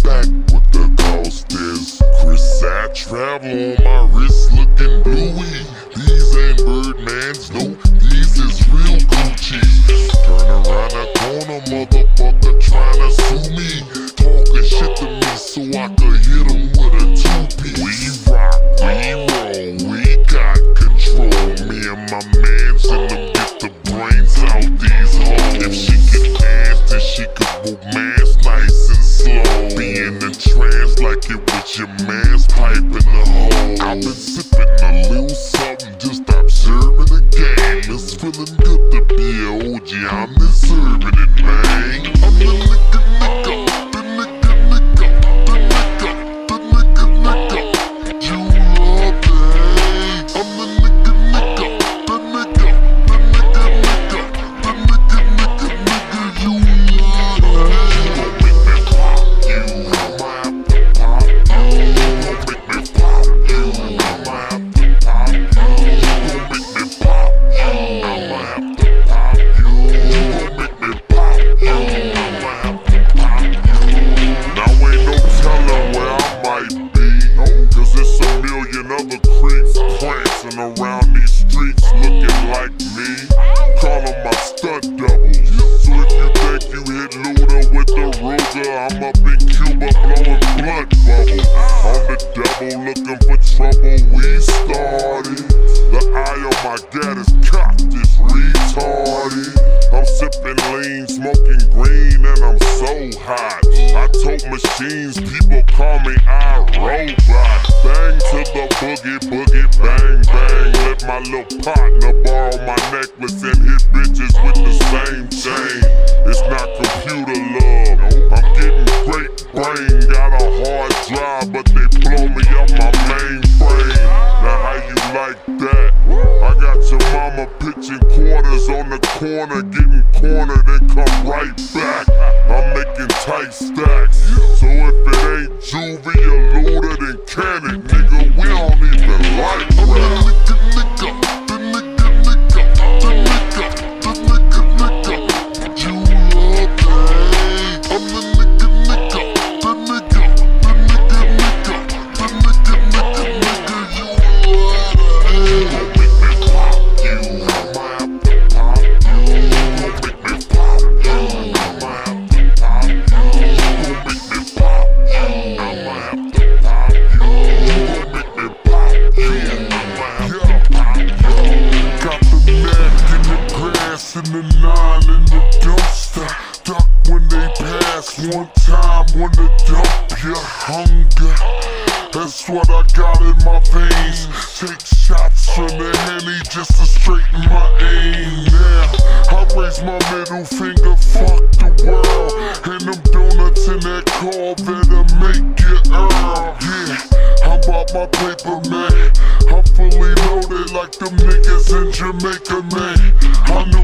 back with the ghost is Chris. I travel on my wrist looking bluey. These ain't Birdmans, no, these is real Gucci. Turn around the corner, motherfucker tryna sue me. Talking shit to me so I could hit him with a two-piece. We rock, we roll, we got control. Me and my mans in them get the brains out these hoes. If she could dance, then she could romance nice and slow. Be in the trance like it was your man's pipe in the hole. I've been sipping a little something, just observing the game. It's feeling good to be an OG, I'm deserving it, man. I'm the nigga, the nigga, the nigga. You love me. I'm the nigga, the nigga, you love me. Don't make me pop you, I'ma have to pop you. Don't make me pop you, I'ma have to pop you. Don't make me pop you, I'ma have to pop you. Don't make me pop you, I'ma have to pop you. Now ain't no telling where I might be, cause it's a million other creeps prancing around these streets looking like me. Call them my stunt double. So if you think you hit Luda with the Ruger, I'm up in Cuba blowing blood bubbles. On the double looking for trouble, we started. The eye on my gat is cocked, it's retarded. I'm sipping lean, smoking green, and I'm so hot. I tote machines, people call me iRobot. Bang to the boogie, boogie, bang, bang. Let my little partner borrow my necklace and hit bitches with the same chain. It's not computer love, I'm getting great brain. Got a hard drive, but they blow me up my mainframe. Now how you like that? I got your mama pitching quarters on the corner, getting cornered and come right back. I'm making tight stacks, so if it ain't Juvie or Luda, then can it, nigga? We don't even like rap. The nigga, you love me. I'm the nigga, the nigga, you love me. Don't make me pop you, I'ma have to pop you. Don't make me pop you, I'ma have to pop you. Don't make me pop you, I'ma have to pop you. Don't make me pop you, I'ma have to pop you. Got the Mac in the grass and the 9 in the dumpster. Duck when they pass, one time wanna dump your hunger. That's what I got in my veins. Take shots from the Henny just to straighten my aim. Now I raise my middle finger, fuck the world. And them donuts in that car better make it earn. Yeah, I'm about my paper, man. I'm fully loaded like them niggas in Jamaica, man. I knew